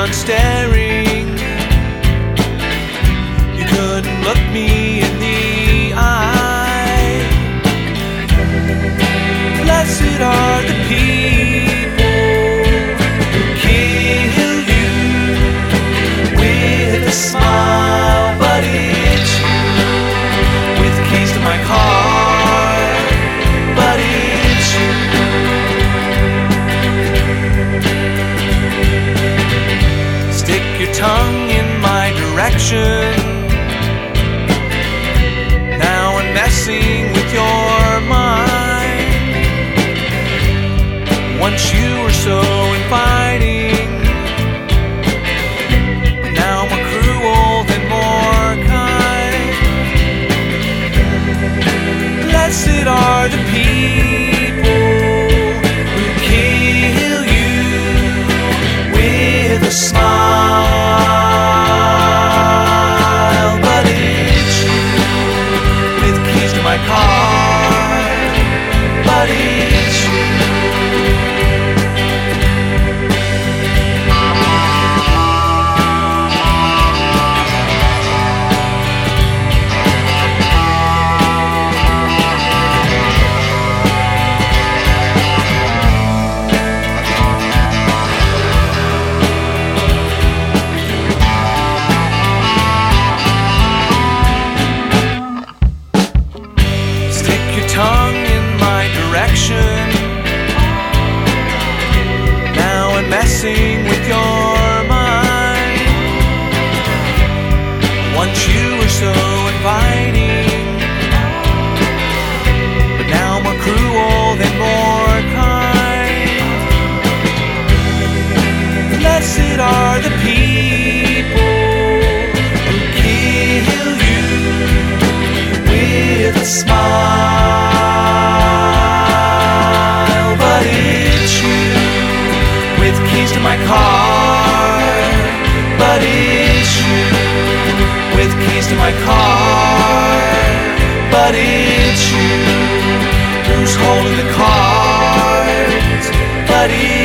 done staring. You couldn't look me in the eye. Blessed are the people who kill you with a smile, but it's you with keys to my car, but it's you. Stick your tongue in my direction. Now I'm messing with your mind. Once you were so inviting, now more cruel than more kind. Blessed are the people who kill you with a smile, but it's you with keys to my car, but it's you. Tongue in my direction. Now I'm messing with your mind. Once you were so inviting, but now more cruel than more kind. Blessed are the people who kill you with a smile. My car, but it's you with keys to my car, but it's you who's holding the cards, but it's